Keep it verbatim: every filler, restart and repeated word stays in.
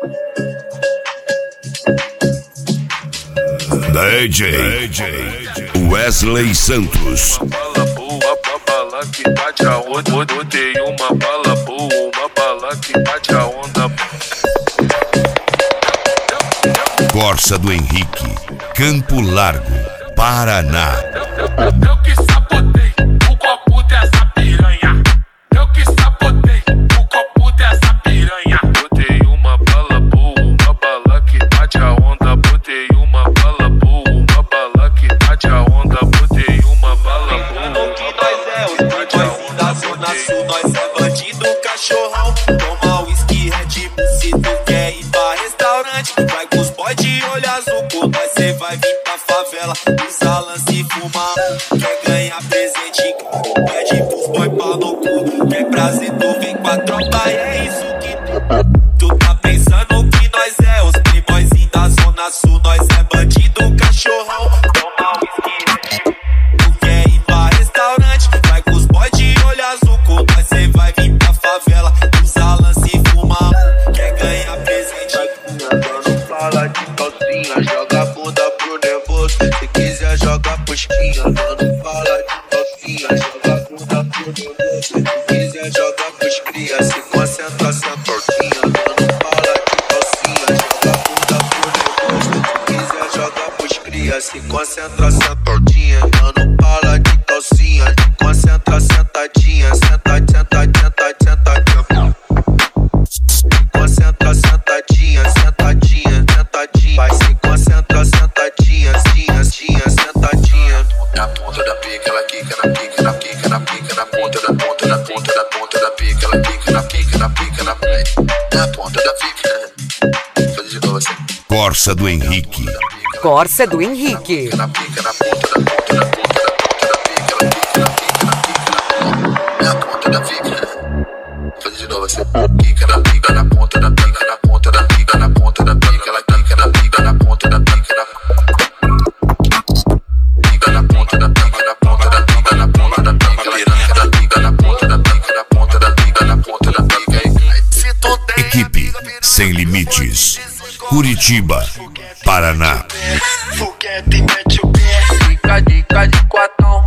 D J Wesley Santos. Uma bala boa, uma bala que bate a onda. Botei uma bala boa, uma bala que bate a onda. Corsa do Henrique, Campo Largo, Paraná. Eu que sabotei o copo dessa piranha. Eu que sabotei o copo dessa piranha. Botei uma bala boa, uma bala que bate a onda. Botei uma bala boa, uma bala que bate a onda. Botei uma bala boa. Lembrando que nós é os playboys da Zona Sul, nós é bandido cachorrão. Toma whisky, Red Bull, se tu quer ir pra restaurante. Vai com os boys de olho azul, com nós cê vai vir pra favela. Usa lance e fuma, quer ganhar presente, pede pros boy pau no cu. Quer prazer, tu vem com a tropa e é isso que tu, tu tá pensando que nós é os playboys da Zona Sul, nós é bandido cachorrão. Toma whisky, Red Bull, tu quer ir pra restaurante. Vai com os boys de olho azul, com nós cê vai vir pra favela. Usa lance e fuma, quer ganhar presente. Não fala de calcinha, joga a bunda pro nervoso. Se quiser joga posquinha. Não fala de calcinha, joga a bunda pro nervoso. Se quiser joga pros cria, se concentra, senta tortinha. Não fala de calcinha, joga a bunda pro nervoso. Se quiser joga pros cria, se concentra, senta tortinha. Não fala de calcinha, se concentra, sentadinha. Senta, senta, senta, senta, concentra, sentadinha, sentadinha, sentadinha. Vai se concentra, sentadinha, tinha, tinha, sentadinha. Na ponta da pica, ela quica, na pica, na pica, na pica, na ponta da ponta da ponta da ponta da pica, ela quica, na pica, na pica, na pica, na ponta da pica. Faz de novo assim. Corsa do Henrique. Corsa do Henrique. Na pica, na ponta da ponta da ponta da ponta da pica, ela quica, na pica, na pica, na ponta da pica. Faz de novo assim. Quica na pica, na ponta da pica, na ponta da pica, na ponta da pica, ela quica na pica, na ponta da pica, na pica na ponta da pica, na ponta da pica, na ponta da pica, ela quica na pica, na ponta da pica, na ponta da pica, na ponta da pica. Equipe Sem Limites, Curitiba, Paraná. Foguete, mete o pé. Dica, dica de quatro.